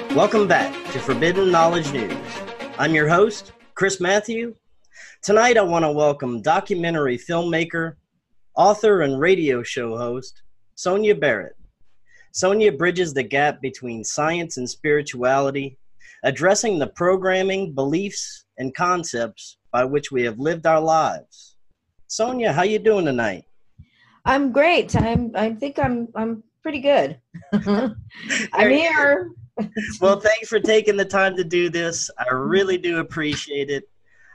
Welcome back to Forbidden Knowledge News. I'm your host, Chris Matthew. Tonight I want to welcome documentary filmmaker, author, and radio show host, Sonia Barrett. Sonia bridges the gap between science and spirituality, addressing the programming, beliefs, and concepts by which we have lived our lives. Sonia, how you doing tonight? I'm great. I think I'm pretty good. I'm here. Well, thanks for taking the time to do this. I really do appreciate it.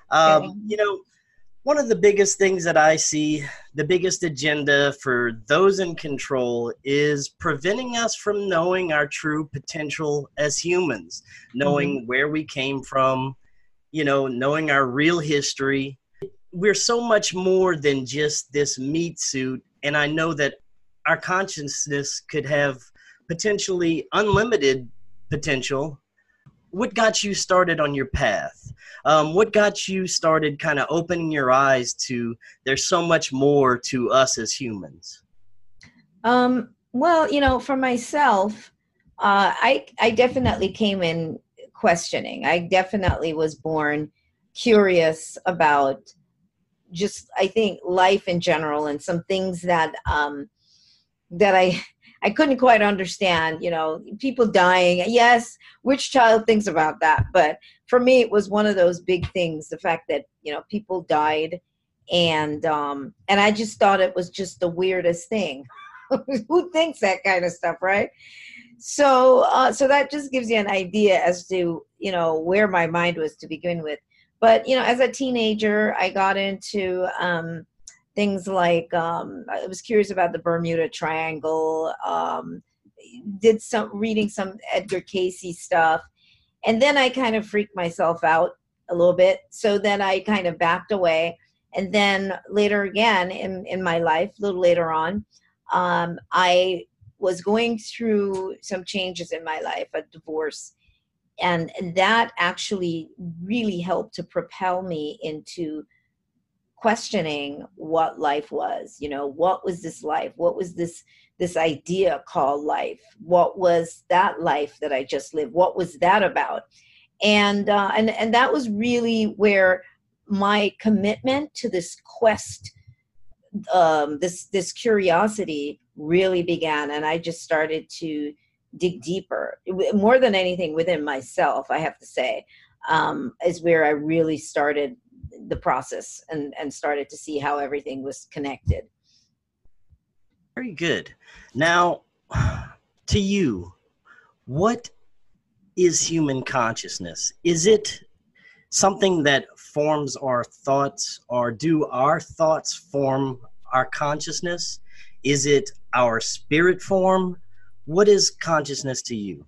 One of the biggest things that I see, the biggest agenda for those in control is preventing us from knowing our true potential as humans, knowing where we came from, knowing our real history. We're so much more than just this meat suit, and I know that our consciousness could have potentially unlimited potential. What got you started on your path? What got you started kind of opening your eyes to there's so much more to us as humans? Well, for myself, I definitely came in questioning. I definitely was born curious about just, I think, life in general and some things that I couldn't quite understand, people dying. Yes, which child thinks about that? But for me, it was one of those big things, the fact that, people died. And I just thought it was just the weirdest thing. Who thinks that kind of stuff, right? So that just gives you an idea as to, where my mind was to begin with. But, as a teenager, I got into things like I was curious about the Bermuda Triangle, did reading some Edgar Cayce stuff, and then I kind of freaked myself out a little bit. So then I kind of backed away, and then later again in my life, a little later on, I was going through some changes in my life, a divorce, and that actually really helped to propel me into questioning what life was. What was this life? What was this idea called life? What was that life that I just lived? What was that about? And that was really where my commitment to this quest, this curiosity really began. And I just started to dig deeper, more than anything within myself, I have to say, is where I really started the process and started to see how everything was connected. Very good. Now, to you, what is human consciousness? Is it something that forms our thoughts, or do our thoughts form our consciousness? Is it our spirit form? What is consciousness to you?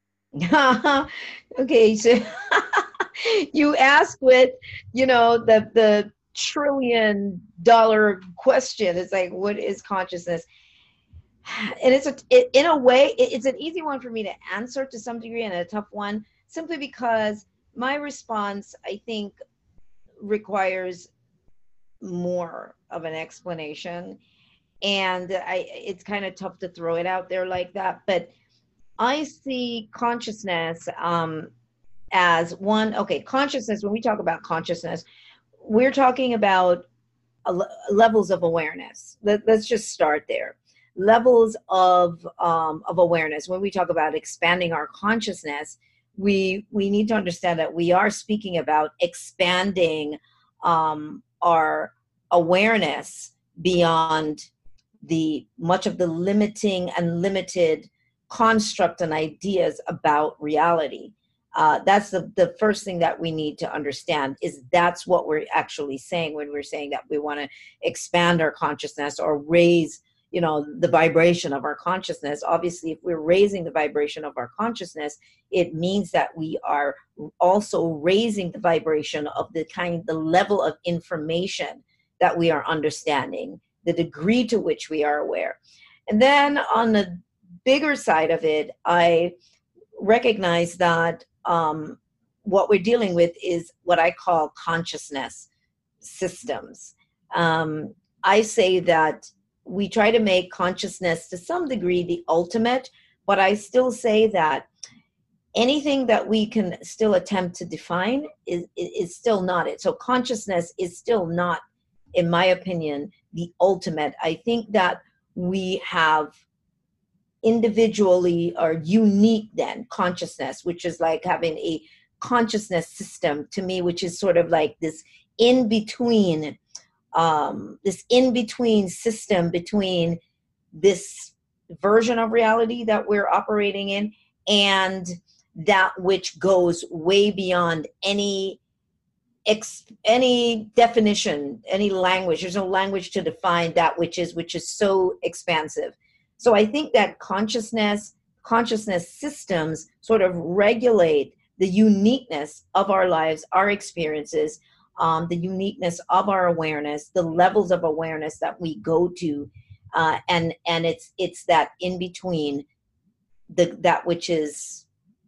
Okay, so you ask with, the $1 trillion question. It's like, what is consciousness? And in a way, it's an easy one for me to answer to some degree, and a tough one, simply because my response, I think, requires more of an explanation. And it's kind of tough to throw it out there like that. But I see consciousness as one. Okay, consciousness, when we talk about consciousness, we're talking about levels of awareness. Let's just start there. Levels of awareness. When we talk about expanding our consciousness, we need to understand that we are speaking about expanding our awareness beyond much of the limiting and limited construct and ideas about reality. That's the first thing that we need to understand, is that's what we're actually saying when we're saying that we want to expand our consciousness or raise, the vibration of our consciousness. Obviously, if we're raising the vibration of our consciousness, it means that we are also raising the vibration of the level of information that we are understanding, the degree to which we are aware. And then on the bigger side of it, I recognize that what we're dealing with is what I call consciousness systems. I say that we try to make consciousness to some degree the ultimate, but I still say that anything that we can still attempt to define is still not it. So consciousness is still not, in my opinion, the ultimate. I think that we have individually or unique then consciousness, which is like having a consciousness system to me, which is sort of like this in between, system between this version of reality that we're operating in and that which goes way beyond any definition, any language. There's no language to define that which is so expansive. So I think that consciousness systems sort of regulate the uniqueness of our lives, our experiences, the uniqueness of our awareness, the levels of awareness that we go to, and it's that in between, that which is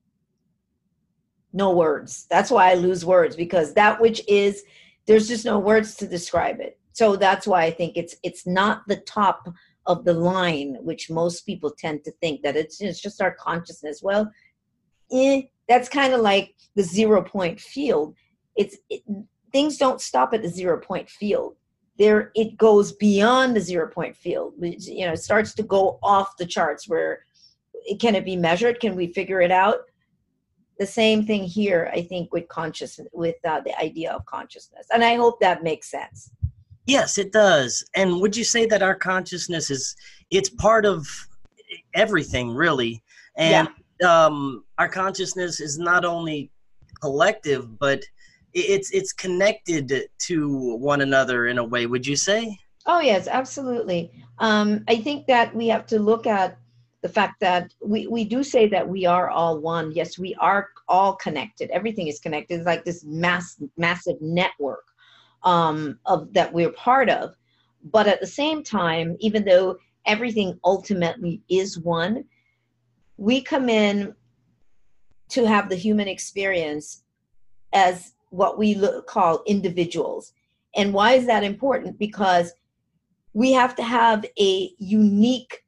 no words. That's why I lose words, because that which is, there's just no words to describe it. So that's why I think it's not the top of the line, which most people tend to think that it's just our consciousness. Well, that's kind of like the 0 point field. Things don't stop at the 0 point field. It goes beyond the 0 point field. It starts to go off the charts. Where can it be measured? Can we figure it out? The same thing here, I think, with consciousness, with the idea of consciousness. And I hope that makes sense. Yes, it does. And would you say that our consciousness it's part of everything, really? And our consciousness is not only collective, but it's connected to one another in a way, would you say? Oh, yes, absolutely. I think that we have to look at the fact that we do say that we are all one. Yes, we are all connected. Everything is connected. It's like this massive network of that we're part of. But at the same time, even though everything ultimately is one, we come in to have the human experience as what we call individuals. And why is that important? Because we have to have a unique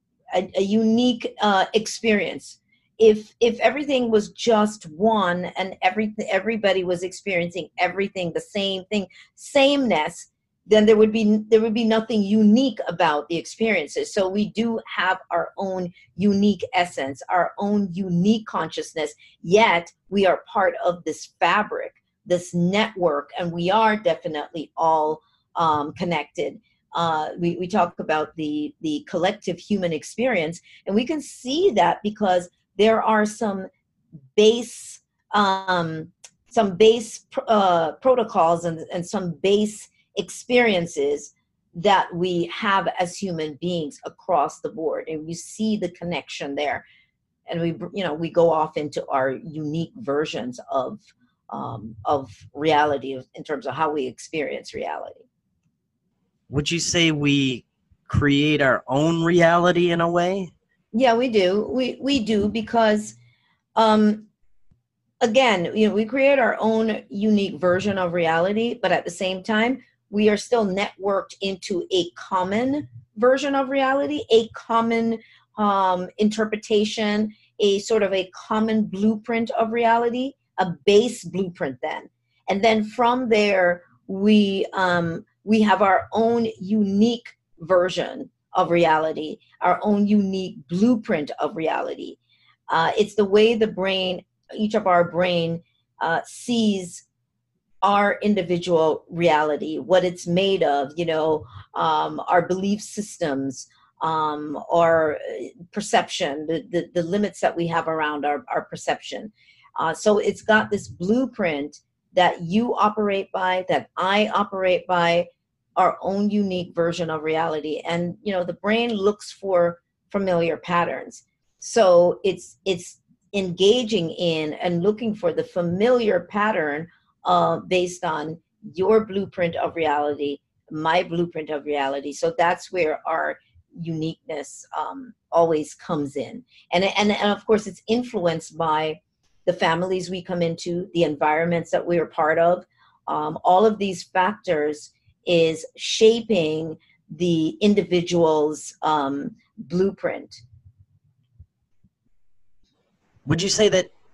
experience. If everything was just one and everybody was experiencing everything the same thing, sameness, then there would be nothing unique about the experiences. So we do have our own unique essence, our own unique consciousness, yet we are part of this fabric, this network, and we are definitely all connected. We talk about the collective human experience, and we can see that because there are some base protocols and some base experiences that we have as human beings across the board, and you see the connection there. And we go off into our unique versions of reality in terms of how we experience reality. Would you say we create our own reality in a way? Yeah, we do. We do, because again, we create our own unique version of reality, but at the same time, we are still networked into a common version of reality, a common interpretation, a sort of a common blueprint of reality, a base blueprint then. And then from there, we have our own unique version of reality, our own unique blueprint of reality. It's the way the brain, each of our brain, sees our individual reality, what it's made of, our belief systems, our perception, the limits that we have around our perception. So it's got this blueprint that you operate by, that I operate by, our own unique version of reality. And, the brain looks for familiar patterns. So it's engaging in and looking for the familiar pattern based on your blueprint of reality, my blueprint of reality. So that's where our uniqueness always comes in. And of course, it's influenced by the families we come into, the environments that we are part of. All of these factors is shaping the individual's blueprint. Would you say that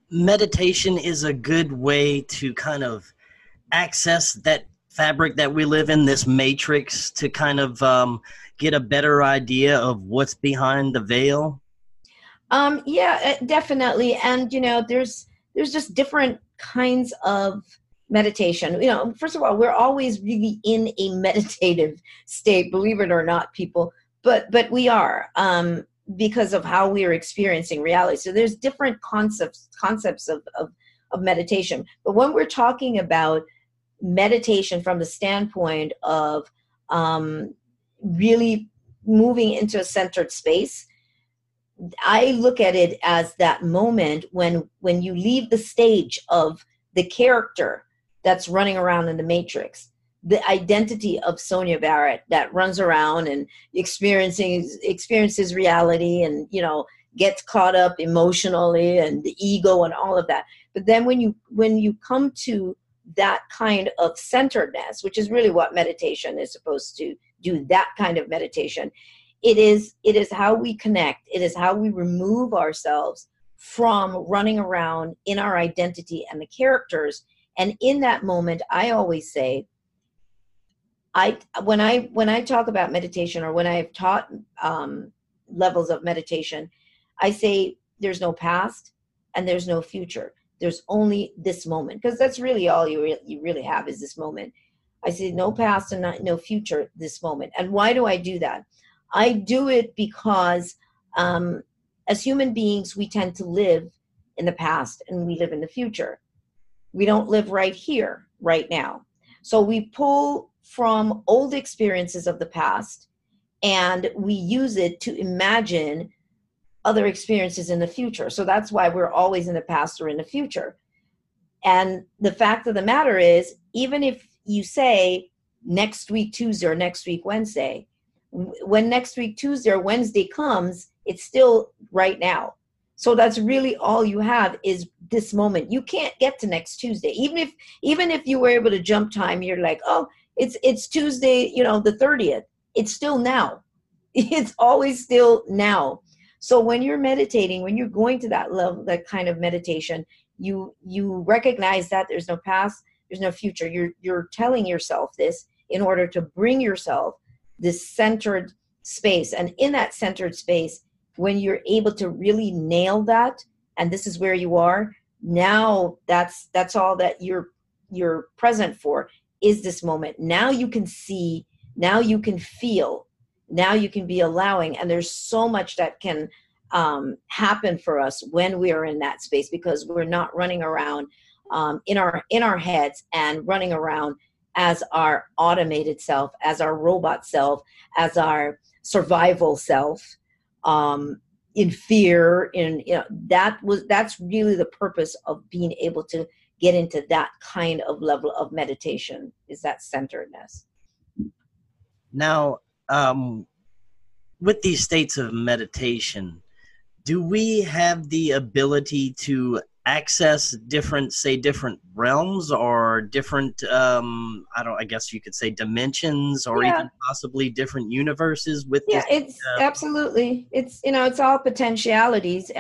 meditation is a good way to kind of access that fabric that we live in, this matrix, to kind of get a better idea of what's behind the veil? Yeah, definitely. And there's just different kinds of meditation. First of all, we're always really in a meditative state, believe it or not, people. But we are, because of how we are experiencing reality. So there's different concepts of meditation. But when we're talking about meditation from the standpoint of really moving into a centered space, I look at it as that moment when you leave the stage of the character that's running around in the matrix, the identity of Sonia Barrett that runs around and experiences reality, and gets caught up emotionally, and the ego and all of that. But then when you come to that kind of centeredness, which is really what meditation is supposed to do, that kind of meditation, it is how we connect. It is how we remove ourselves from running around in our identity and the characters. And in that moment, I always say, when I talk about meditation, or when I've taught levels of meditation, I say there's no past and there's no future. There's only this moment, because that's really all you really have, is this moment. I say no past and no future, this moment. And why do I do that? I do it because as human beings, we tend to live in the past and we live in the future. We don't live right here, right now. So we pull from old experiences of the past and we use it to imagine other experiences in the future. So that's why we're always in the past or in the future. And the fact of the matter is, even if you say next week Tuesday or next week Wednesday, when next week Tuesday or Wednesday comes, it's still right now. So that's really all you have, is this moment. You can't get to next Tuesday. Even if you were able to jump time, you're like, oh, it's Tuesday, the 30th. It's still now. It's always still now. So when you're meditating, when you're going to that level, that kind of meditation, you recognize that there's no past, there's no future. You're telling yourself this in order to bring yourself this centered space. And in that centered space, when you're able to really nail that, and this is where you are now, that's all that you're present for, is this moment. Now you can see, now you can feel, now you can be allowing. And there's so much that can happen for us when we are in that space, because we're not running around in our heads and running around as our automated self, as our robot self, as our survival self, in fear. That's really the purpose of being able to get into that kind of level of meditation, is that centeredness. Now, with these states of meditation, do we have the ability to access different realms, or different, I guess you could say dimensions, or even possibly different universes with this? It's absolutely, it's all potentialities.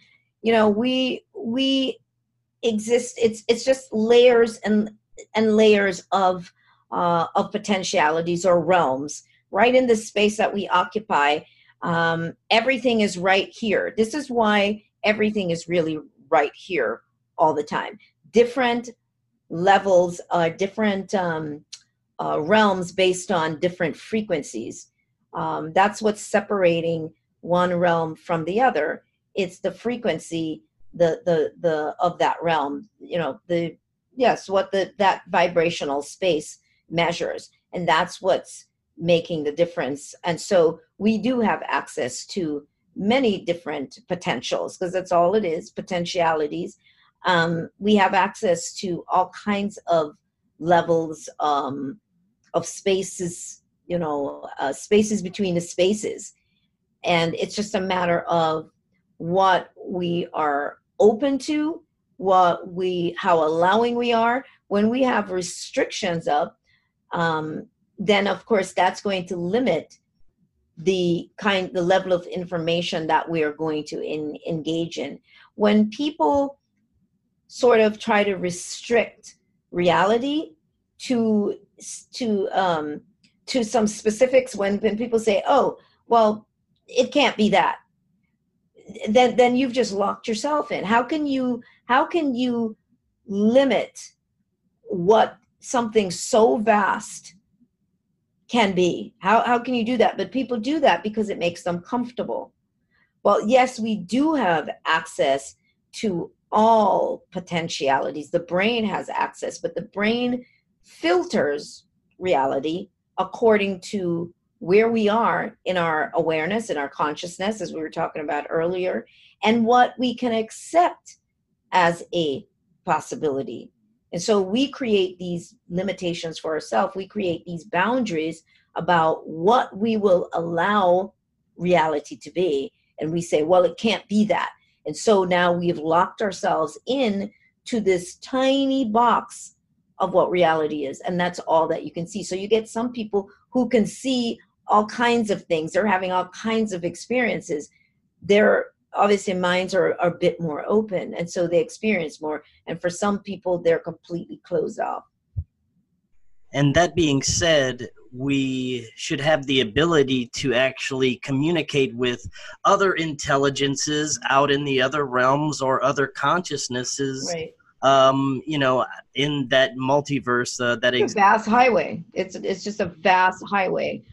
We exist. It's just layers and layers of potentialities or realms right in the space that we occupy. Everything is right here. This is why everything is really right here all the time. Different levels, different realms based on different frequencies. That's what's separating one realm from the other. It's the frequency, the of that realm. What that vibrational space measures, and that's what's making the difference. And so we do have access to many different potentials, because that's all it is, potentialities. We have access to all kinds of levels of spaces, spaces between the spaces. And it's just a matter of what we are open to, how allowing we are. When we have restrictions up, then of course that's going to limit the level of information that we are going to engage in. When people sort of try to restrict reality to to um, to some specifics. When people say, "Oh, well, it can't be that," then you've just locked yourself in. How can you limit what something so vast can be? How can you do that? But people do that because it makes them comfortable. Well, yes, we do have access to all potentialities. The brain has access, but the brain filters reality according to where we are in our awareness, in our consciousness, as we were talking about earlier, and what we can accept as a possibility. And so we create these limitations for ourselves. We create these boundaries about what we will allow reality to be. And we say, well, it can't be that. And so now we've locked ourselves in to this tiny box of what reality is. And that's all that you can see. So you get some people who can see all kinds of things. They're having all kinds of experiences. Their obviously minds are a bit more open, and so they experience more. And for some people, they're completely closed off. And that being said, we should have the ability to actually communicate with other intelligences out in the other realms or other consciousnesses, Right. In that multiverse that It's a vast highway. It's just a vast highway.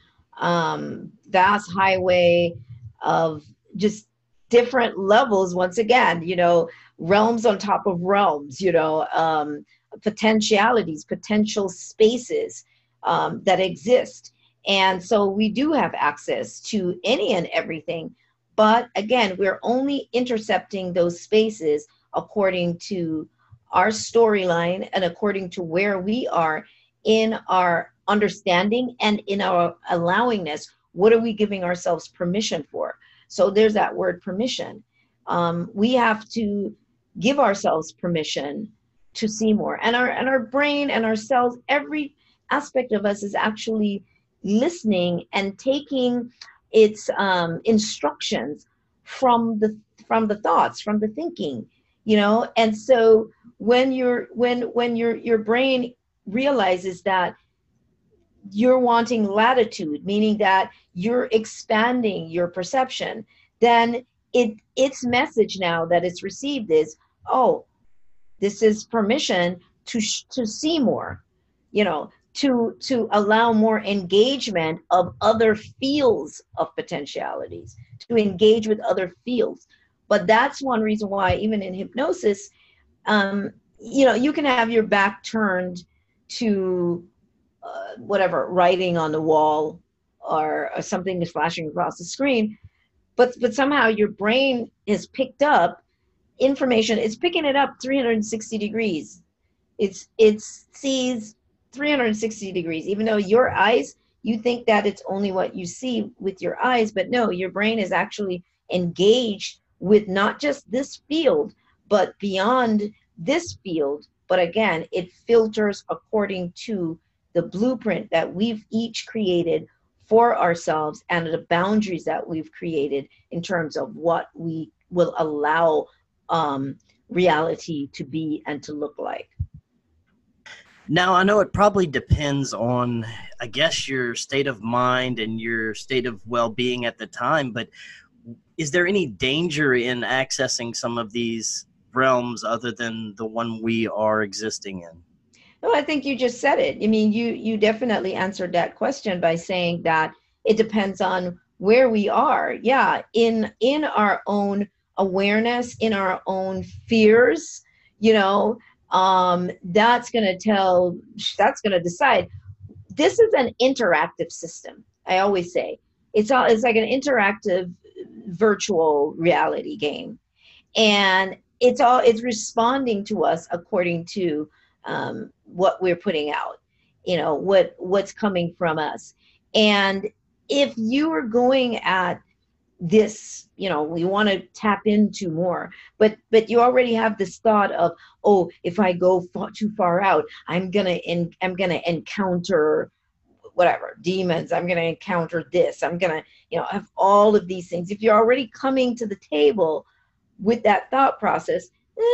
Vast highway of just different levels, once again, realms on top of realms, potentialities, potential spaces that exist. And so we do have access to any and everything. But again, we're only intercepting those spaces according to our storyline and according to where we are in our understanding and in our allowingness. What are we giving ourselves permission for? So there's that word permission. We have to give ourselves permission to see more. And our brain and our cells, every aspect of us is actually listening and taking its instructions from the thoughts, from the thinking, And so when your brain realizes that you're wanting latitude, meaning that you're expanding your perception, then its message now that it's received is, oh, this is permission to see more, to allow more engagement of other fields of potentialities, to engage with other fields. But that's one reason why even in hypnosis, you can have your back turned to whatever, writing on the wall or something is flashing across the screen, but somehow your brain has picked up information. It's picking it up 360 degrees. It sees 360 degrees, even though your eyes, you think that it's only what you see with your eyes, but no, your brain is actually engaged with not just this field, but beyond this field. But again, it filters according to the blueprint that we've each created for ourselves and the boundaries that we've created in terms of what we will allow reality to be and to look like. Now, I know it probably depends on, I guess, your state of mind and your state of well-being at the time, but is there any danger in accessing some of these realms other than the one we are existing in? No, I think you just said it. I mean, you definitely answered that question by saying that it depends on where we are. Yeah, in our own awareness, in our own fears, that's going to decide. This is an interactive system. I always say it's like an interactive virtual reality game, and it's responding to us according to what we're putting out, what's coming from us. And if you are going at this, we want to tap into more, but you already have this thought of, oh, if I go too far out, I'm gonna encounter whatever demons, I'm gonna encounter this, I'm gonna have all of these things. If you're already coming to the table with that thought process,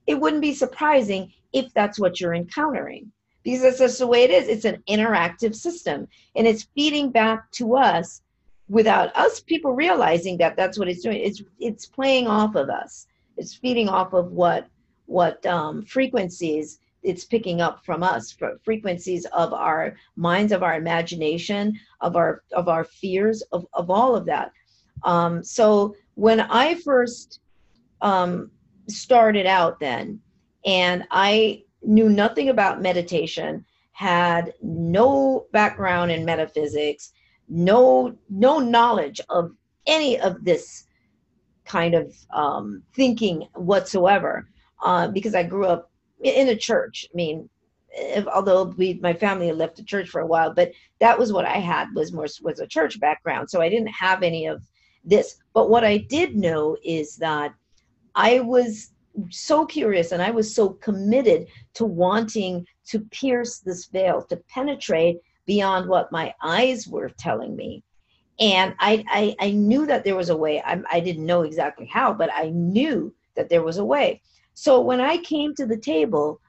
it wouldn't be surprising if that's what you're encountering, because that's just the way it is. It's an interactive system, and it's feeding back to us without us people realizing that that's what it's doing. It's playing off of us. It's feeding off of what frequencies it's picking up from us, frequencies of our minds, of our imagination, of our fears, of all of that. So when I first started out then, and I knew nothing about meditation, had no background in metaphysics, no knowledge of any of this kind of thinking whatsoever, because I grew up in a church. I mean, although my family had left the church for a while, but that was what I had, was a church background. So I didn't have any of this. But what I did know is that I was so curious, and I was so committed to wanting to pierce this veil, to penetrate beyond what my eyes were telling me. And I knew that there was a way. I didn't know exactly how, but I knew that there was a way. So when I came to the table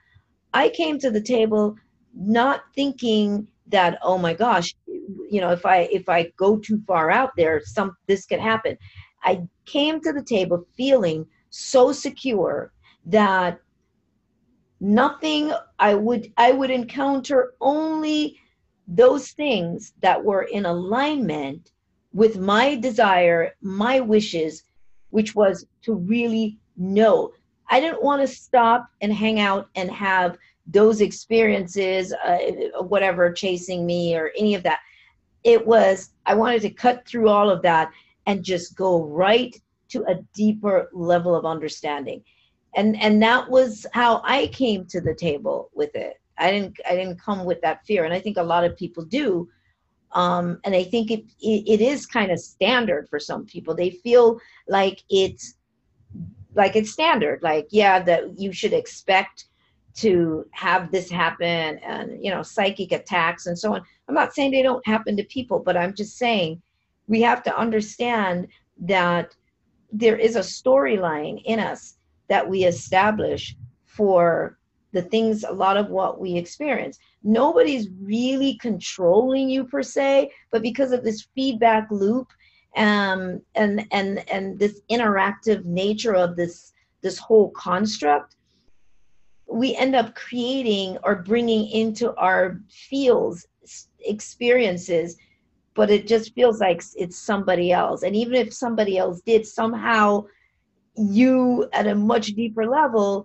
not thinking that, oh my gosh, if I go too far out there, this could happen. I came to the table feeling so secure that nothing, I would encounter only those things that were in alignment with my desire, my wishes, which was to really know. I didn't want to stop and hang out and have those experiences, whatever, chasing me or any of that. I wanted to cut through all of that and just go right to a deeper level of understanding. And that was how I came to the table with it. I didn't come with that fear. And I think a lot of people do. And I think it is kind of standard for some people. They feel like it's standard, that you should expect to have this happen, and psychic attacks and so on. I'm not saying they don't happen to people, but I'm just saying we have to understand that there is a storyline in us that we establish for the things, a lot of what we experience. Nobody's really controlling you per se, but because of this feedback loop, and this interactive nature of this whole construct, we end up creating or bringing into our fields experiences, but it just feels like it's somebody else. And even if somebody else did, somehow you at a much deeper level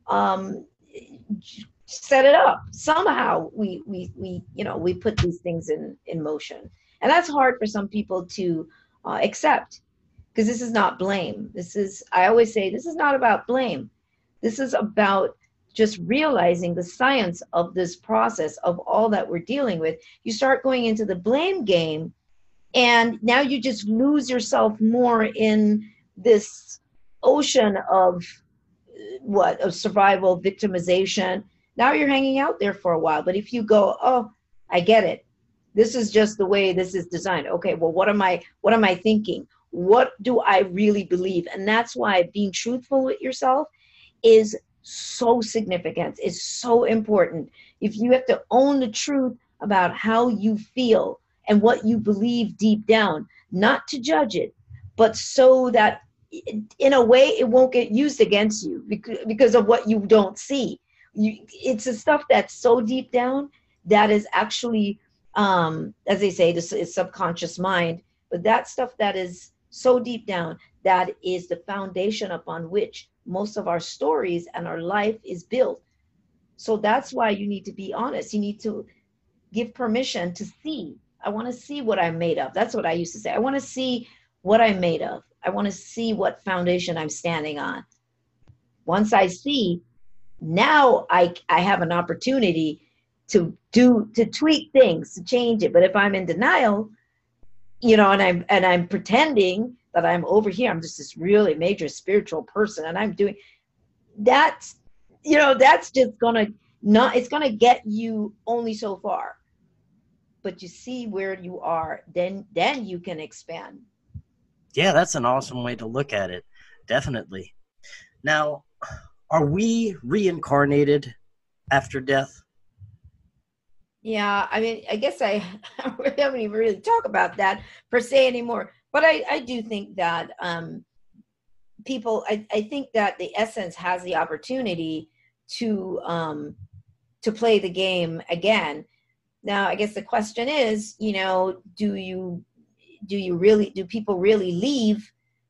set it up. Somehow we put these things in motion, and that's hard for some people to accept, because this is not blame. I always say, this is not about blame. This is about just realizing the science of this process of all that we're dealing with. You start going into the blame game, and now you just lose yourself more in this ocean of survival, victimization. Now you're hanging out there for a while. But if you go, oh, I get it, this is just the way this is designed. Okay, well, what am I thinking? What do I really believe? And that's why being truthful with yourself is so significant. It's so important. If you have to own the truth about how you feel and what you believe deep down, not to judge it, but so that in a way it won't get used against you because of what you don't see. It's the stuff that's so deep down that is actually, as they say, this is subconscious mind, but that stuff that is so deep down, that is the foundation upon which most of our stories and our life is built. So that's why you need to be honest. You need to give permission to see. I want to see what I'm made of. That's what I used to say. I want to see what I'm made of. I want to see what foundation I'm standing on. Once I see, now I have an opportunity to tweak things, to change it. But if I'm in denial, and I'm pretending that I'm over here, I'm just this really major spiritual person, and I'm doing that's just it's gonna get you only so far. But you see where you are, then you can expand. Yeah, that's an awesome way to look at it. Definitely. Now, Are we reincarnated after death? Yeah, I mean, I guess I haven't even really talked about that per se anymore. But I do think that I think that the essence has the opportunity to play the game again. Now, I guess the question is, do people really leave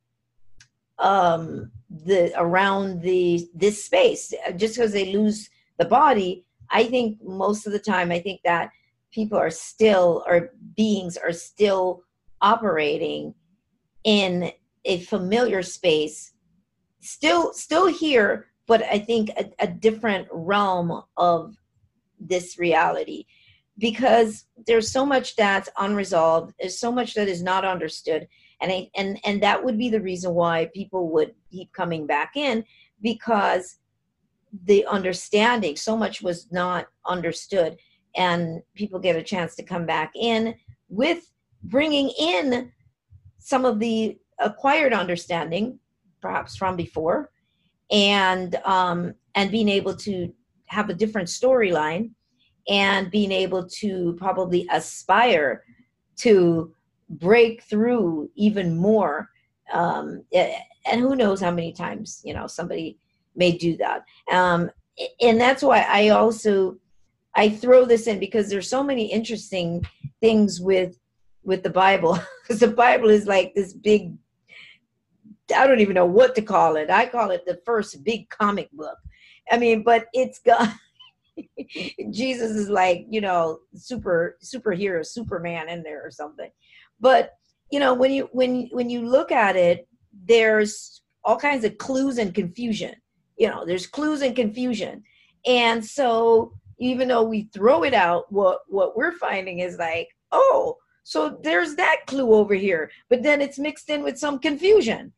the around this space just because they lose the body? I think most of the time, I think that people are still, or beings are still operating in a familiar space, still here, but I think a different realm of this reality, because there's so much that's unresolved, there's so much that is not understood, and that would be the reason why people would keep coming back in, because the understanding, so much was not understood, and people get a chance to come back in with bringing in some of the acquired understanding, perhaps from before, and being able to have a different storyline, and being able to probably aspire to break through even more. And who knows how many times, somebody may do that. And that's why I throw this in, because there's so many interesting things with the Bible. Because the Bible is like this big, I don't even know what to call it. I call it the first big comic book. I mean, but it's got Jesus is like, superhero, Superman in there or something. But when you look at it, there's all kinds of clues and confusion. There's clues and confusion. And so even though we throw it out, what we're finding is like, oh, so there's that clue over here, but then it's mixed in with some confusion.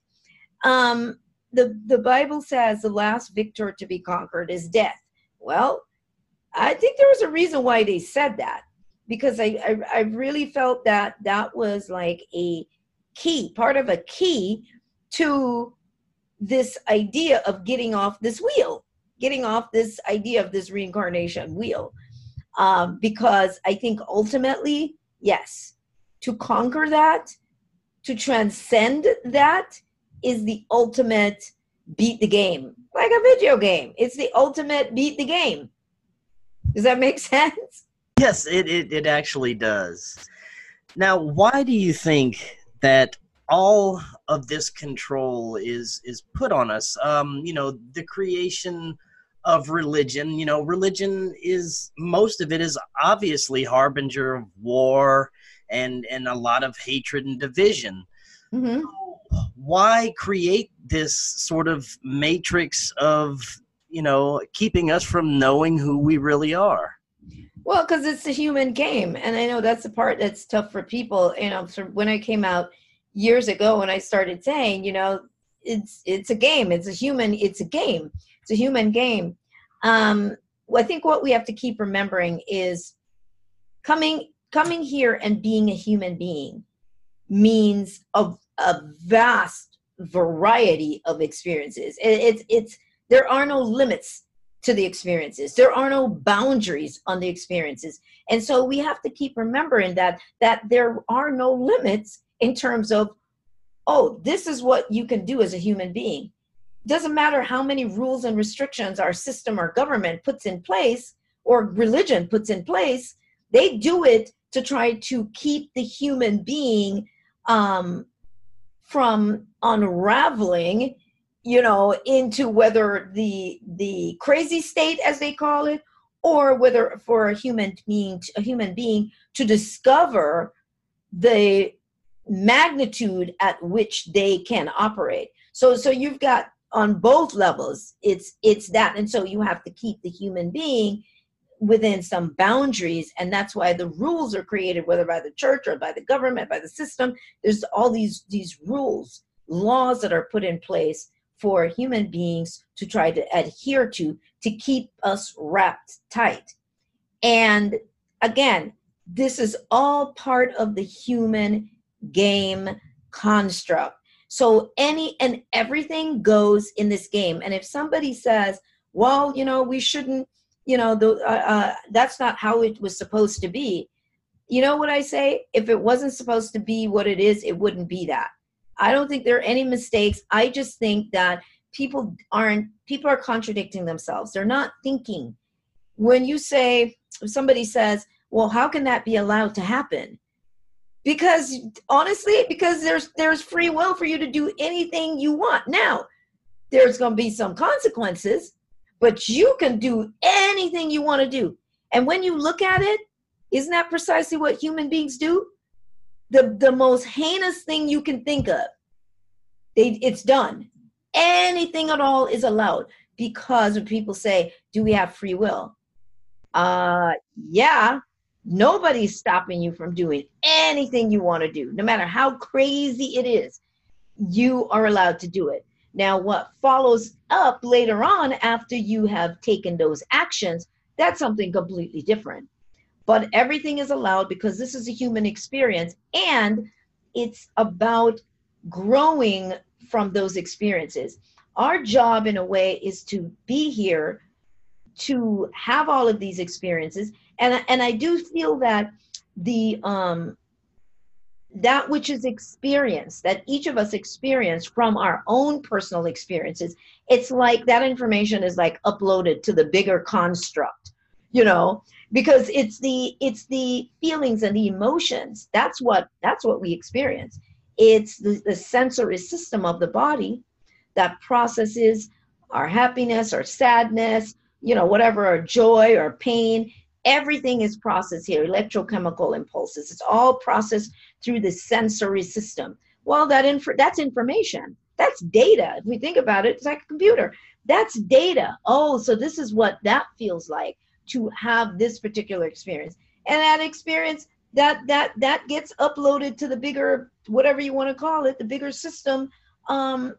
The Bible says the last victor to be conquered is death. Well, I think there was a reason why they said that, because I really felt that was like a key, part of a key to this idea of getting off this wheel, getting off this idea of this reincarnation wheel. Because I think ultimately, yes, to conquer that, to transcend that, is the ultimate beat the game, like a video game. It's the ultimate beat the game. Does that make sense? Yes, it actually does. Now, why do you think that all of this control is put on us? The creation of religion. Religion is, most of it is obviously harbinger of war and a lot of hatred and division. Mm-hmm. Why create this sort of matrix of keeping us from knowing who we really are? Well, because it's a human game, and I know that's the part that's tough for people. So when I came out years ago, when I started saying, it's a game, it's a human game. It's a human game. Well, I think what we have to keep remembering is coming here and being a human being means a vast variety of experiences. There are no limits to the experiences. There are no boundaries on the experiences. And so we have to keep remembering that there are no limits in terms of, oh, this is what you can do as a human being. Doesn't matter how many rules and restrictions our system or government puts in place, or religion puts in place. They do it to try to keep the human being from unraveling, into whether the crazy state, as they call it, or whether for a human being to discover the magnitude at which they can operate. So you've got on both levels, it's that. And so you have to keep the human being within some boundaries, and that's why the rules are created, whether by the church or by the government, by the system. There's all these rules, laws that are put in place for human beings to try to adhere to keep us wrapped tight. And again, this is all part of the human game construct. So any and everything goes in this game. And if somebody says, well, we shouldn't, that's not how it was supposed to be. You know what I say? If it wasn't supposed to be what it is, it wouldn't be that. I don't think there are any mistakes. I just think that people are contradicting themselves. They're not thinking. When if somebody says, well, how can that be allowed to happen? Because honestly, because there's free will for you to do anything you want. Now, there's going to be some consequences, but you can do anything you want to do. And when you look at it, isn't that precisely what human beings do? The most heinous thing you can think of, it's done. Anything at all is allowed, because when people say, do we have free will? Yeah, nobody's stopping you from doing anything you want to do. No matter how crazy it is, you are allowed to do it. Now, what follows up later on after you have taken those actions, that's something completely different. But everything is allowed because this is a human experience, and it's about growing from those experiences. Our job, in a way, is to be here to have all of these experiences. And I do feel that that which is experienced, that each of us experience from our own personal experiences, it's like that information is like uploaded to the bigger construct, because it's the feelings and the emotions. That's what we experience. It's the sensory system of the body that processes our happiness or sadness, whatever, our joy or pain. Everything is processed here, electrochemical impulses. It's all processed through the sensory system. Well, that's information. That's data. If we think about it, it's like a computer. That's data. Oh, so this is what that feels like to have this particular experience. And that experience, that gets uploaded to the bigger, whatever you want to call it, the bigger system of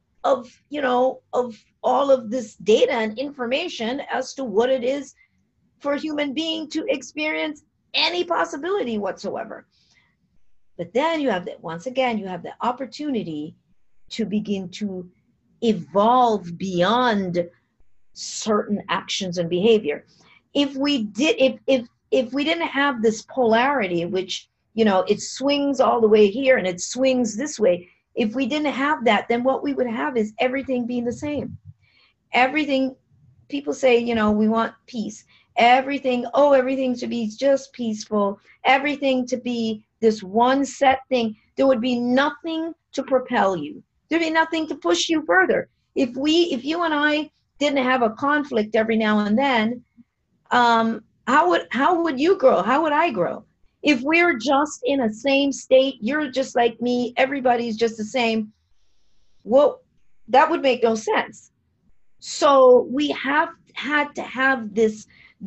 all of this data and information as to what it is for a human being to experience any possibility whatsoever. But then you have the opportunity to begin to evolve beyond certain actions and behavior. If we didn't have this polarity, which, it swings all the way here and it swings this way, if we didn't have that, then what we would have is everything being the same. Everything, people say, we want peace. Everything to be just peaceful, everything to be this one set thing. There would be nothing to propel you. There'd be nothing to push you further. If you and I didn't have a conflict every now and then, how would you grow? How would I grow? If we're just in a same state, you're just like me, everybody's just the same, well, that would make no sense. So we had to have this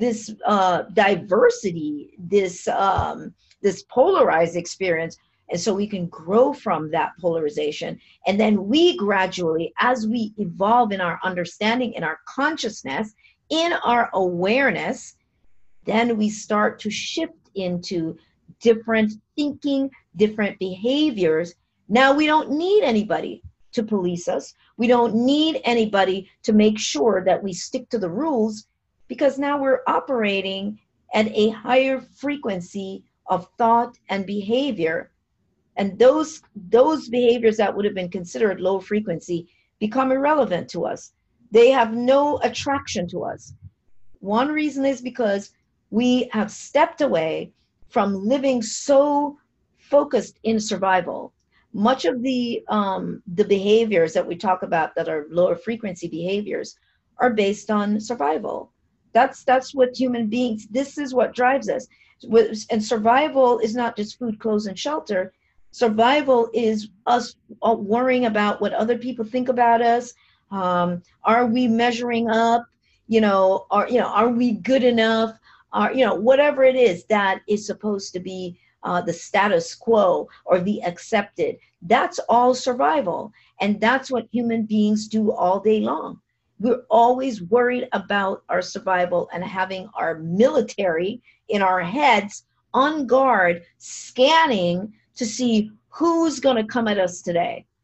diversity, this polarized experience, and so we can grow from that polarization. And then we gradually, as we evolve in our understanding, in our consciousness, in our awareness, then we start to shift into different thinking, different behaviors. Now we don't need anybody to police us. We don't need anybody to make sure that we stick to the rules, because now we're operating at a higher frequency of thought and behavior. And those behaviors that would have been considered low frequency become irrelevant to us. They have no attraction to us. One reason is because we have stepped away from living so focused in survival. Much of the behaviors that we talk about that are lower frequency behaviors are based on survival. That's what human beings, this is what drives us. And survival is not just food, clothes, and shelter. Survival is us worrying about what other people think about us. Are we measuring up? Are we good enough? Whatever it is that is supposed to be the status quo or the accepted. That's all survival. And that's what human beings do all day long. We're always worried about our survival and having our military in our heads on guard, scanning to see who's going to come at us today.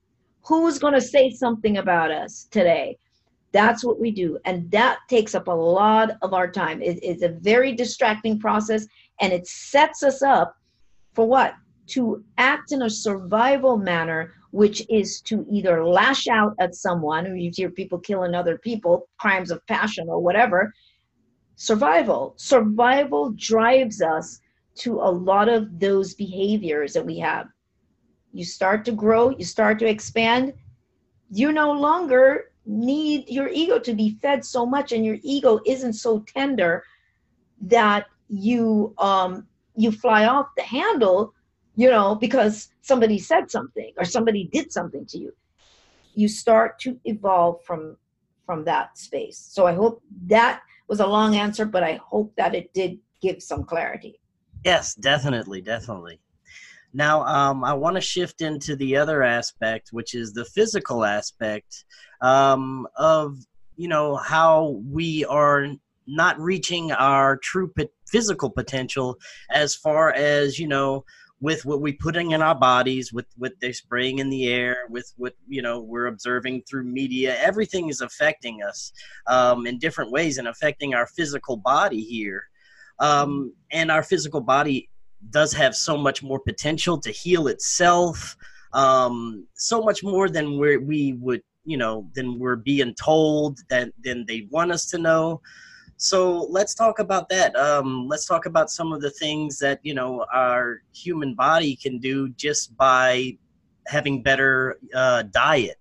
Who's going to say something about us today? That's what we do. And that takes up a lot of our time. It's a very distracting process, and it sets us up for what? To act in a survival manner, which is to either lash out at someone, or you hear people killing other people, crimes of passion or whatever. Survival drives us to a lot of those behaviors that we have. You start to grow, you start to expand, you no longer need your ego to be fed so much, and your ego isn't so tender that you fly off the handle, because somebody said something or somebody did something to you. You start to evolve from that space. So I hope that was a long answer, but I hope that it did give some clarity. Yes, definitely. Now, I want to shift into the other aspect, which is the physical aspect of, how we are not reaching our true physical potential as far as, with what we're putting in our bodies, with what they're spraying in the air, with what, we're observing through media. Everything is affecting us in different ways and affecting our physical body here. And our physical body does have so much more potential to heal itself, so much more than we would, than we're being told, than they want us to know. So let's talk about that. Let's talk about some of the things that, our human body can do just by having better diet,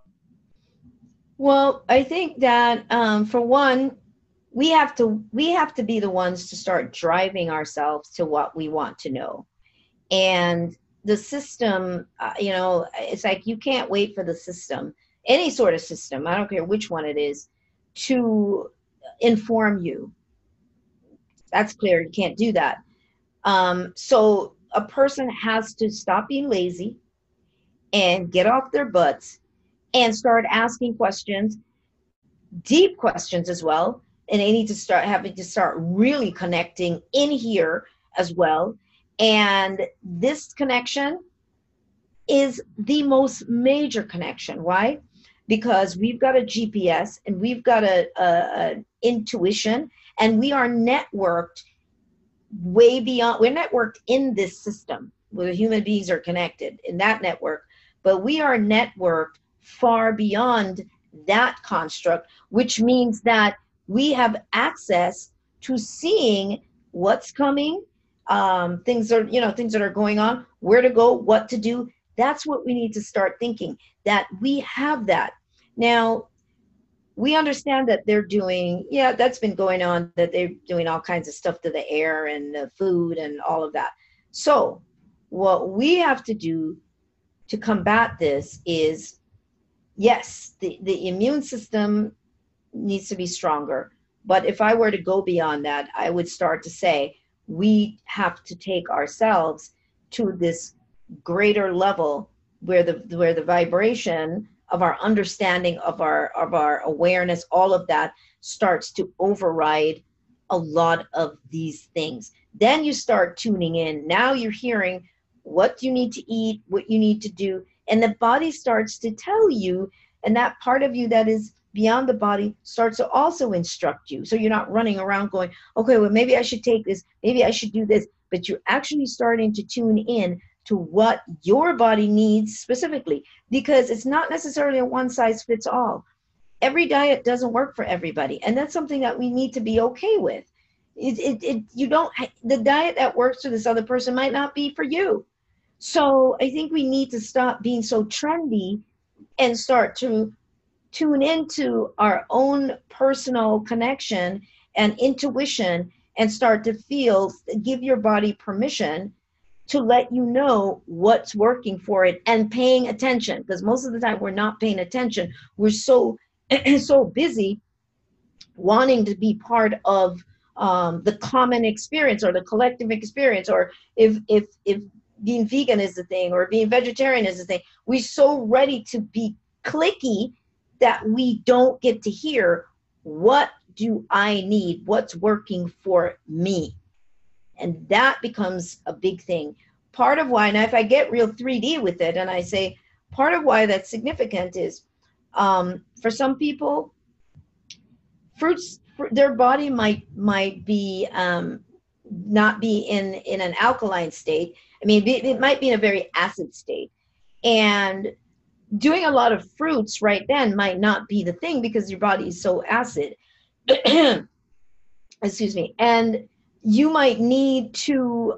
Well, I think that for one, we have to be the ones to start driving ourselves to what we want to know. And the system, it's like you can't wait for the system, any sort of system, I don't care which one it is, to inform you. That's clear. You can't do that. So a person has to stop being lazy and get off their butts and start asking questions, deep questions as well. And they need to start really connecting in here as well. And this connection is the most major connection. Why? Because we've got a GPS and we've got a intuition, and we are networked way beyond. We're networked in this system where human beings are connected in that network, but we are networked far beyond that construct, which means that we have access to seeing what's coming, things that are going on, where to go, what to do. That's what we need to start thinking, that we have that. Now, we understand that they're doing, that's been going on, that they're doing all kinds of stuff to the air and the food and all of that. So what we have to do to combat this is, yes, the immune system needs to be stronger. But if I were to go beyond that, I would start to say we have to take ourselves to this greater level where the vibration of our understanding of our awareness, all of that starts to override a lot of these things. Then you start tuning in. Now you're hearing what you need to eat, what you need to do, and the body starts to tell you, and that part of you that is beyond the body starts to also instruct you. So you're not running around going, okay, well, maybe I should take this, maybe I should do this, but you're actually starting to tune in to what your body needs specifically, because it's not necessarily a one size fits all. Every diet doesn't work for everybody, and that's something that we need to be okay with. The diet that works for this other person might not be for you. So I think we need to stop being so trendy and start to tune into our own personal connection and intuition and start to give your body permission to let you know what's working for it and paying attention. Because most of the time we're not paying attention. We're so busy wanting to be part of the common experience or the collective experience, or if being vegan is the thing or being vegetarian is the thing. We're so ready to be cliquey that we don't get to hear, what do I need? What's working for me? And that becomes a big thing. Part of why, now if I get real 3D with it and I say, part of why that's significant is, for some people, fruits, their body might be not be in an alkaline state. I mean, it might be in a very acid state, and doing a lot of fruits right then might not be the thing because your body is so acid. Excuse me. And you might need to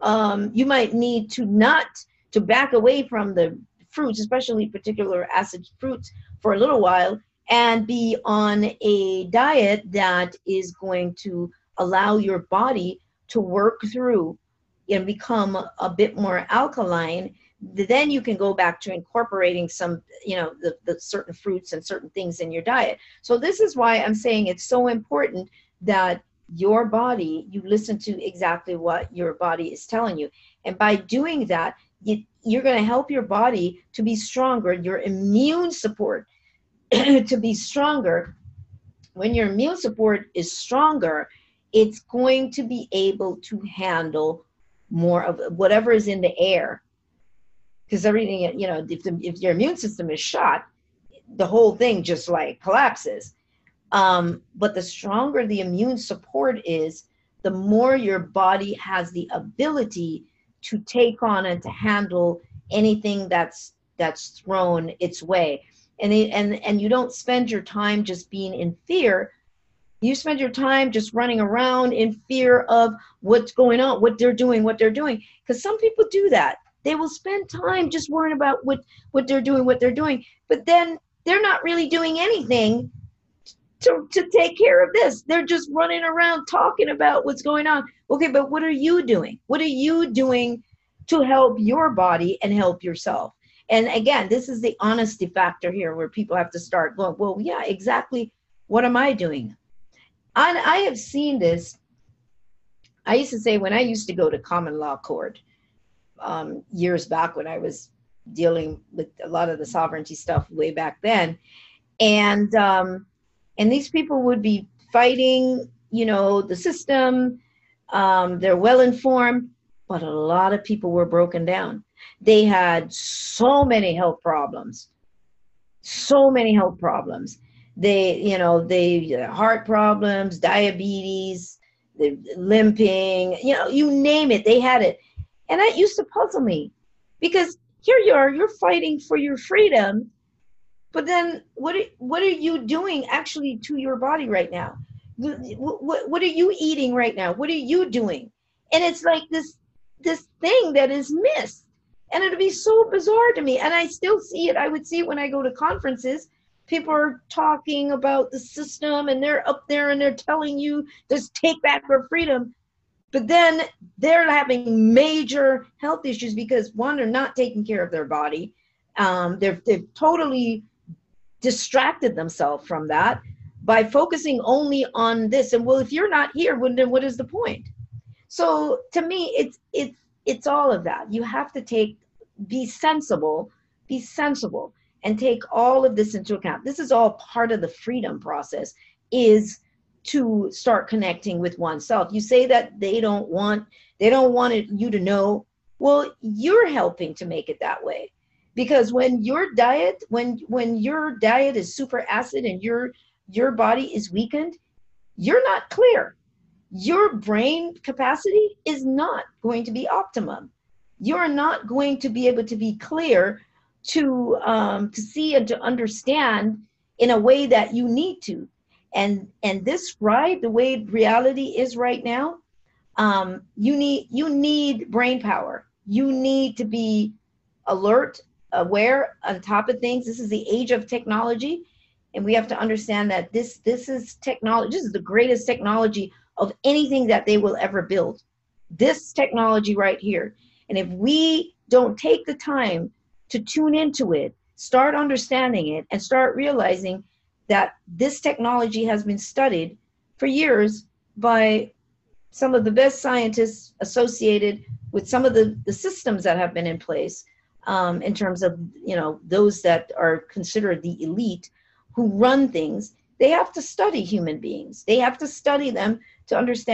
not to back away from the fruits, especially particular acid fruits, for a little while, and be on a diet that is going to allow your body to work through and become a bit more alkaline. Then you can go back to incorporating some, the certain fruits and certain things in your diet. So this is why I'm saying it's so important that your body, you listen to exactly what your body is telling you. And by doing that, you're going to help your body to be stronger, your immune support to be stronger. When your immune support is stronger, it's going to be able to handle more of whatever is in the air. Because everything, if your immune system is shot, the whole thing just like collapses. But the stronger the immune support is, the more your body has the ability to take on and to handle anything that's thrown its way. And you don't spend your time just being in fear. You spend your time just running around in fear of what's going on, what they're doing. Because some people do that. They will spend time just worrying about what they're doing. But then they're not really doing anything to take care of this. They're just running around talking about what's going on. Okay, but what are you doing? What are you doing to help your body and help yourself? And again, this is the honesty factor here, where people have to start going, well, yeah, exactly. What am I doing? And I have seen this. I used to say, when I used to go to common law court, years back, when I was dealing with a lot of the sovereignty stuff way back then, and these people would be fighting, the system. They're well informed, but a lot of people were broken down. They had so many health problems. They heart problems, diabetes, the limping, you name it, they had it. And that used to puzzle me, because here you are, you're fighting for your freedom, but then what are you doing actually to your body right now? What are you eating right now? What are you doing? And it's like this thing that is missed. And it'd be so bizarre to me. And I still see it. I would see it when I go to conferences. People are talking about the system, and they're up there and they're telling you, just take back our freedom. But then they're having major health issues because, one, they're not taking care of their body. They've totally distracted themselves from that by focusing only on this. And well, if you're not here, then what is the point? So to me, it's all of that. You have to be sensible, and take all of this into account. This is all part of the freedom process, is to start connecting with oneself. You say that they don't want you to know. Well, you're helping to make it that way. Because when your diet is super acid and your body is weakened, you're not clear. Your brain capacity is not going to be optimum. You're not going to be able to be clear to see and to understand in a way that you need to. And this ride, the way reality is right now, you need brain power. You need to be alert, aware, on top of things. This is the age of technology, and we have to understand that this is technology. This is the greatest technology of anything that they will ever build. This technology right here. And if we don't take the time to tune into it, start understanding it, and start realizing that this technology has been studied for years by some of the best scientists associated with some of the systems that have been in place, in terms of, those that are considered the elite who run things. They have to study human beings. They have to study them to understand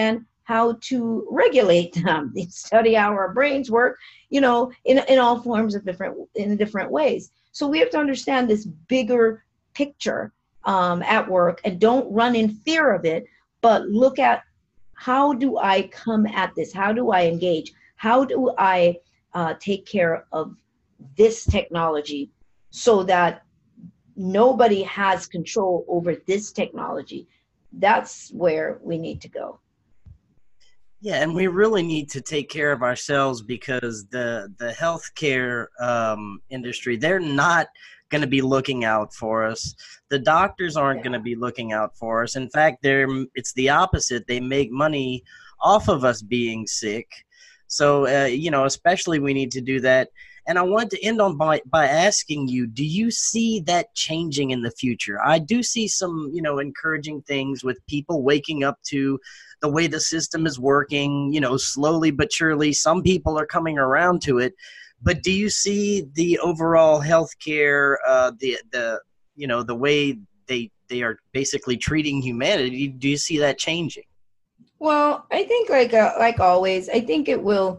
how to regulate them. They study how our brains work, in all forms of different ways. So we have to understand this bigger picture at work, and don't run in fear of it, but look at, how do I come at this? How do I engage? How do I take care of this technology so that nobody has control over this technology? That's where we need to go. Yeah, and we really need to take care of ourselves, because the healthcare industry, they're not going to be looking out for us. The doctors aren't going to be looking out for us. In fact, it's the opposite. They make money off of us being sick. So, especially we need to do that. And I want to end on by asking you, do you see that changing in the future? I do see some, encouraging things with people waking up to the way the system is working, slowly but surely. Some people are coming around to it. But do you see the overall healthcare, the way they are basically treating humanity? Do you see that changing? Well, I think like always, I think it will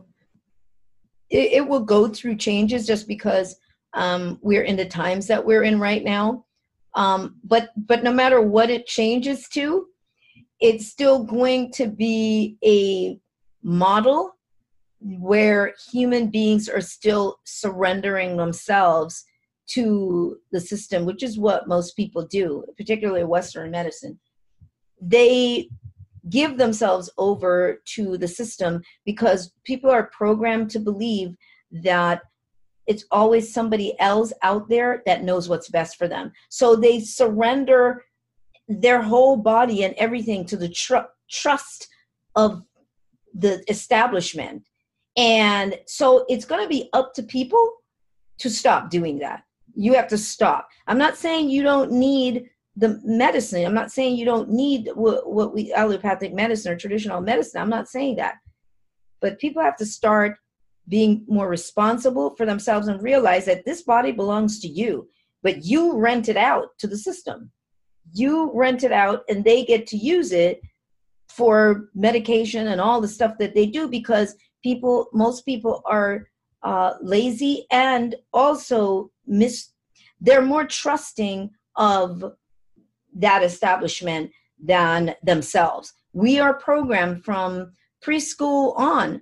go through changes, just because we're in the times that we're in right now. But no matter what it changes to, it's still going to be a model where human beings are still surrendering themselves to the system, which is what most people do, particularly Western medicine. They give themselves over to the system because people are programmed to believe that it's always somebody else out there that knows what's best for them. So they surrender their whole body and everything to the trust of the establishment. And so it's going to be up to people to stop doing that. You have to stop. I'm not saying you don't need the medicine. I'm not saying you don't need what we allopathic medicine or traditional medicine. I'm not saying that. But people have to start being more responsible for themselves and realize that this body belongs to you, but you rent it out to the system. You rent it out and they get to use it for medication and all the stuff that they do, because most people are lazy, and also they're more trusting of that establishment than themselves. We are programmed from preschool on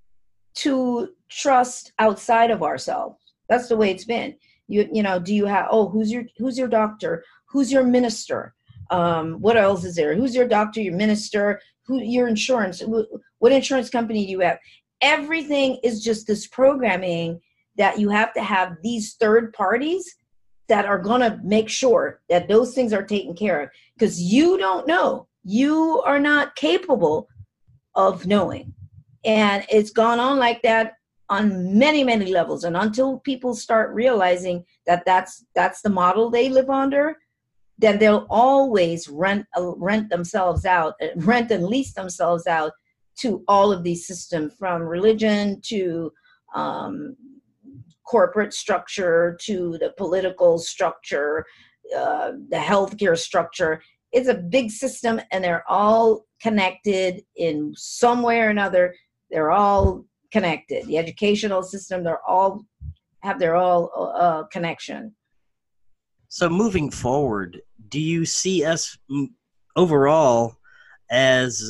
to trust outside of ourselves. That's the way it's been. Do you have, who's your doctor? Who's your minister? What else is there? Who's your doctor, your minister, your insurance? What insurance company do you have? Everything is just this programming that you have to have these third parties that are going to make sure that those things are taken care of, because you don't know. You are not capable of knowing. And it's gone on like that on many, many levels. And until people start realizing that that's the model they live under, then they'll always rent themselves out, rent and lease themselves out to all of these systems, from religion to corporate structure to the political structure, the healthcare structure. It's a big system, and they're all connected in some way or another. They're all connected. The educational system, they all have their all connection. So moving forward, do you see us overall as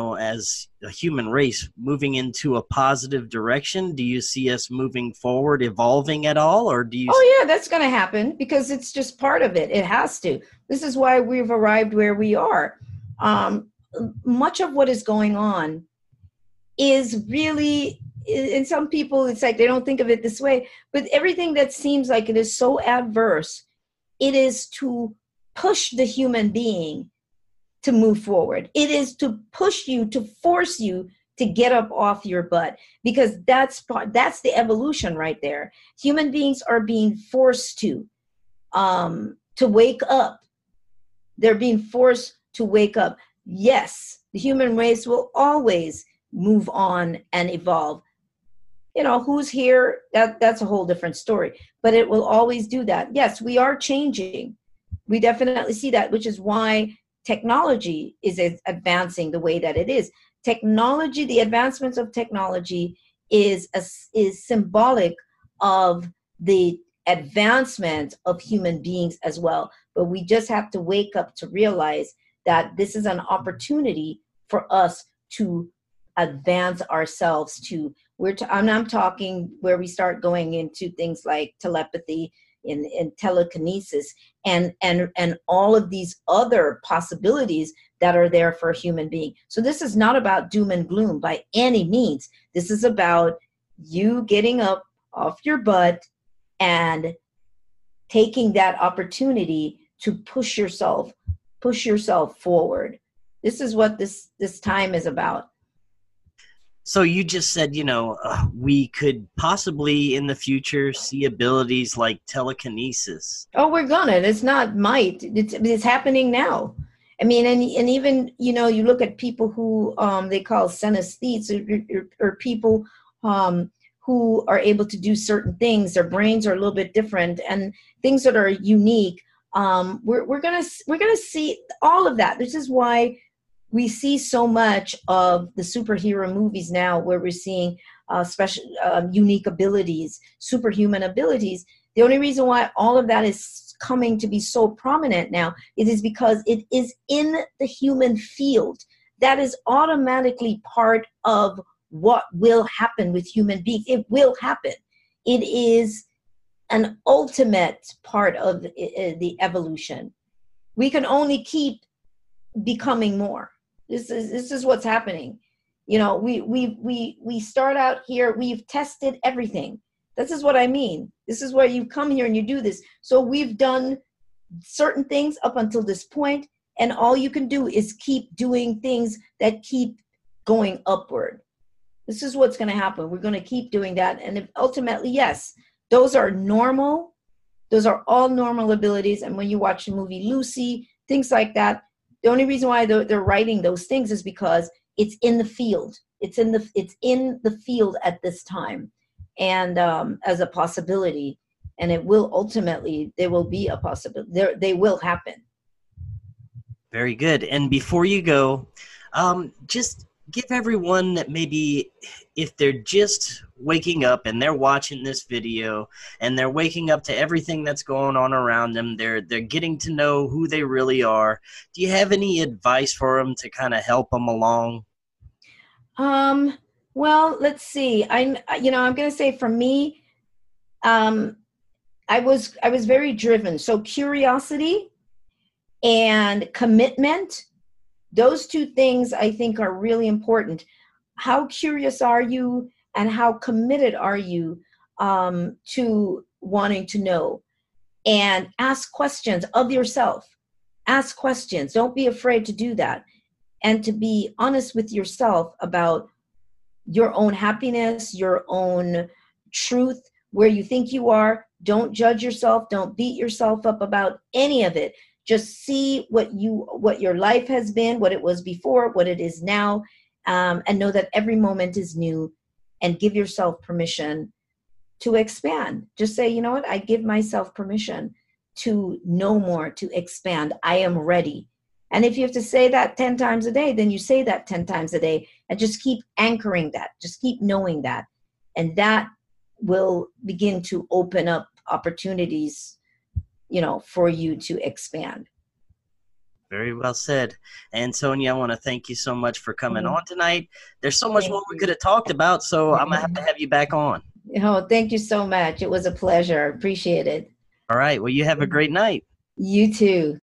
a human race moving into a positive direction? Do you see us moving forward, evolving at all, or do you? Oh yeah, that's going to happen, because it's just part of it. It has to. This is why we've arrived where we are. Much of what is going on is really, in some people, it's like they don't think of it this way, but everything that seems like it is so adverse, it is to push the human being to move forward. It is to push you, to force you to get up off your butt, because that's the evolution right there. Human beings are being forced to wake up. They're being forced to wake up. Yes, the human race will always move on and evolve. Who's here, that's a whole different story, but it will always do that. Yes, we are changing. We definitely see that, which is why technology is advancing the way that it is. technology, the advancements of technology is symbolic of the advancement of human beings as well. But we just have to wake up to realize that this is an opportunity for us to advance ourselves to I'm talking where we start going into things like telepathy and telekinesis and all of these other possibilities that are there for a human being. So this is not about doom and gloom by any means. This is about you getting up off your butt and taking that opportunity to push yourself forward. This is what this time is about. So you just said, we could possibly in the future see abilities like telekinesis. Oh, we're gonna. It's not might. It's happening now. I mean, and even, you look at people who they call synesthetes or people who are able to do certain things. Their brains are a little bit different and things that are unique. We're gonna see all of that. This is why we see so much of the superhero movies now, where we're seeing special, unique abilities, superhuman abilities. The only reason why all of that is coming to be so prominent now, it is because it is in the human field. That is automatically part of what will happen with human beings. It will happen. It is an ultimate part of the evolution. We can only keep becoming more. This is what's happening. We start out here. We've tested everything. This is what I mean. This is where you come here and you do this. So we've done certain things up until this point, and all you can do is keep doing things that keep going upward. This is what's going to happen. We're going to keep doing that, and ultimately, yes, those are normal. Those are all normal abilities. And when you watch the movie Lucy, things like that, the only reason why they're writing those things is because it's in the field. It's in the field at this time, and as a possibility, and it will ultimately, there will be a possibility. They will happen. Very good. And before you go, just give everyone that maybe if they're just waking up and they're watching this video and they're waking up to everything that's going on around them, they're getting to know who they really are. Do you have any advice for them to kind of help them along? Well, let's see. I'm going to say for me, I was very driven. So curiosity and commitment, those two things I think are really important. How curious are you and how committed are you to wanting to know? And ask questions of yourself. Ask questions. Don't be afraid to do that. And to be honest with yourself about your own happiness, your own truth, where you think you are. Don't judge yourself. Don't beat yourself up about any of it. Just see what your life has been, what it was before, what it is now, and know that every moment is new, and give yourself permission to expand. Just say, you know what? I give myself permission to know more, to expand. I am ready. And if you have to say that 10 times a day, then you say that 10 times a day, and just keep anchoring that. Just keep knowing that. And that will begin to open up opportunities, for you to expand. Very well said. And Sonia, I want to thank you so much for coming on tonight. There's so much more we could have talked about, so I'm going to have you back on. Oh, thank you so much. It was a pleasure. Appreciate it. All right. Well, you have a great night. You too.